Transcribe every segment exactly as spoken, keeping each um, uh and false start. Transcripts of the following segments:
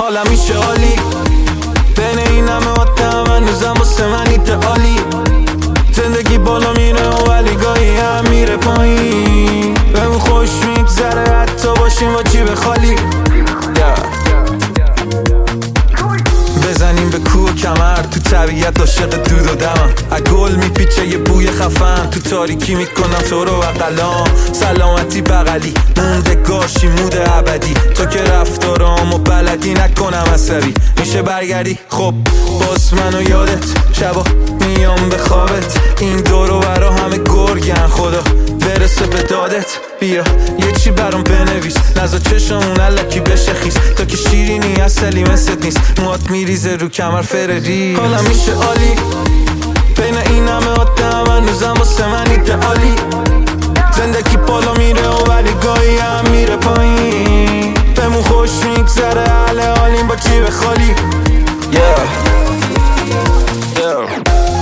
حالا میشه عالی بین این همه آدم هنوزم واسه من ایدئالی زندگی بالا میره ولی گاهی هم میره پایین بهمون خوش میگذره حتی باشیم با جیب خالی yeah. بزنیم به کوه و کمر تو طبیعت عاشق دود و دمم گل میپیچه یه بوی خفن تو تاریکی میکنم تو رو اقلام سلامتی بغلی موندگارشی مود ابدی تو که رفتارامو بلدی نکنم عصبی میشه برگردی خب باز منو یادت شبا میام به خوابت این دورو برا همه گرگن خدا برسه به دادت بیا یه چی برام بنویس نزا چشمون علکی بشه خیس تا که شیرینی اصلی مثل نیست موات میریزه رو کمر فرری حالا میشه عالی بین این همه آدم هنوزم واسه من ایدئالی زندگی بالا میره و ولی گاهی هم میره پایین بهمون خوش میگذره حال حالیم با جیب خالی yeah. yeah.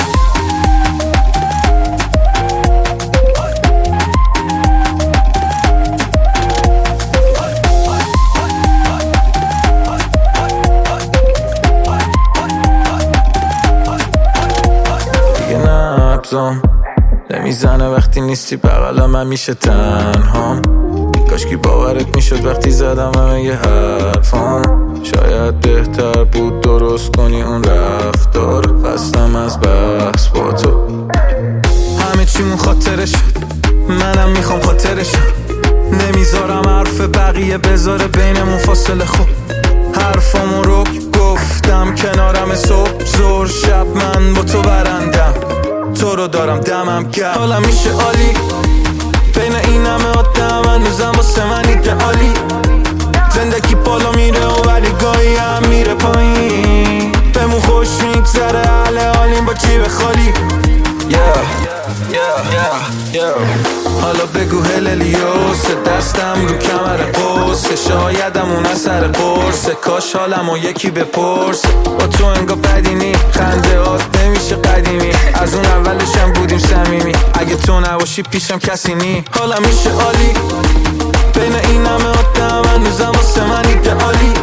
نبزم نمیزنه وقتی نیستی بغلم من میشه تنهام کاشکی باورت میشد وقتی زدم همه یه حرفام شاید بهتر بود درست کنی اون رفتار خستم از بحث با تو همه چیمون خاطرش منم میخوام خاطرش نمیذارم حرف بقیه بذاره بینمون فاصله خوب حرفامو رو گفتم کنارم صبح زور شب من با تو برندم تو رو دارم دمم گرم حالا میشه عالی بین این همه آدم هنوزم واسه من ایدئالی زندگی بالا میره و ولی گاهی هم میره پایین بهمون خوش میگذره حال حالیم با جیب خالی yeah. yeah. yeah. yeah. حالا بگو هللیوس دستم رو کمر قوسه شایدم اون اثر قرصه کاش حالمو یکی بپرسه با تو انگاه بدینی خنده هات نمیشه قدیمی از اون اولشم بودیم صمیمی اگه تو نباشی پیشم کسی نی حالا میشه عالی بین این همه آدم هنوزم واسه من ایدئالی